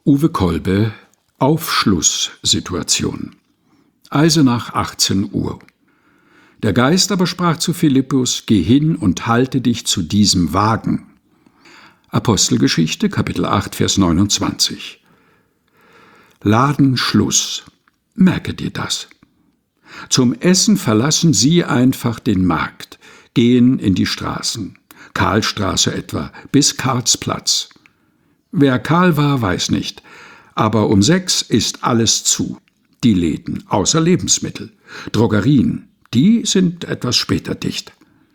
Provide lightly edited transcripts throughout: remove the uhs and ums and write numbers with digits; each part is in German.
Uwe Kolbe, Aufschlusssituation. Eisenach, 18 Uhr. Der Geist aber sprach zu Philippus: Geh hin und halte dich zu diesem Wagen. Apostelgeschichte, Kapitel 8, Vers 29. Ladenschluss. Merke dir das. Zum Essen verlassen Sie einfach den Markt, gehen in die Straßen, Karlstraße etwa, bis Karlsplatz. Wer Karl war, weiß nicht, aber um 6 ist alles zu. Die Läden, außer Lebensmittel. Drogerien, die sind etwas später dicht.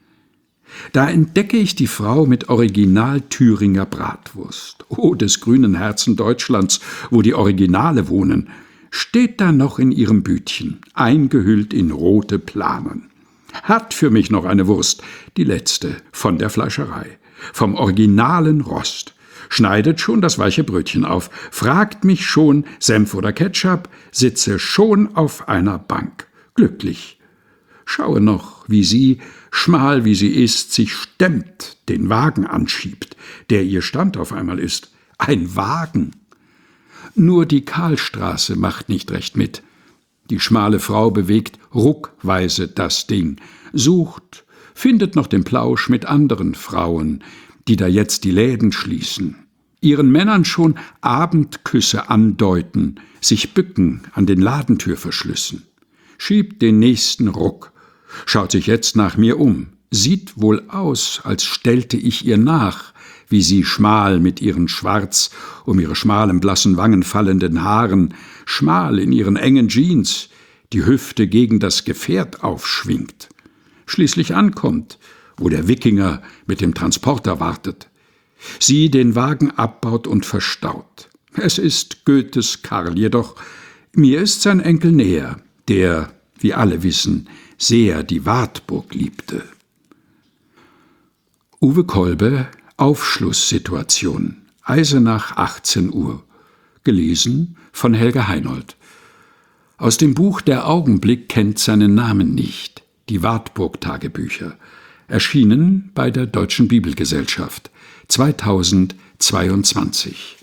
Da entdecke ich die Frau mit Original Thüringer Bratwurst. Oh, des grünen Herzen Deutschlands, wo die Originale wohnen, steht da noch in ihrem Bütchen, eingehüllt in rote Planen. Hat für mich noch eine Wurst, die letzte, von der Fleischerei, vom originalen Rost. Schneidet schon das weiche Brötchen auf, fragt mich schon, Senf oder Ketchup, sitze schon auf einer Bank, glücklich. Schaue noch, wie sie, schmal wie sie ist, sich stemmt, den Wagen anschiebt, der ihr Stand auf einmal ist. Ein Wagen! Nur die Karlstraße macht nicht recht mit. Die schmale Frau bewegt ruckweise das Ding, sucht, findet noch den Plausch mit anderen Frauen, die da jetzt die Läden schließen, ihren Männern schon Abendküsse andeuten, sich bücken an den Ladentürverschlüssen, schiebt den nächsten Ruck, schaut sich jetzt nach mir um, sieht wohl aus, als stellte ich ihr nach, wie sie schmal mit ihren schwarz um ihre schmalen blassen Wangen fallenden Haaren, schmal in ihren engen Jeans, die Hüfte gegen das Gefährt aufschwingt, schließlich ankommt, wo der Wikinger mit dem Transporter wartet, sie den Wagen abbaut und verstaut. Es ist Goethes Karl, jedoch mir ist sein Enkel näher, der, wie alle wissen, sehr die Wartburg liebte. Uwe Kolbe, Aufschlusssituation. Eisenach, 18 Uhr. Gelesen von Helga Heinold. Aus dem Buch Der Augenblick kennt seinen Namen nicht. Die Wartburg-Tagebücher. Erschienen bei der Deutschen Bibelgesellschaft 2022.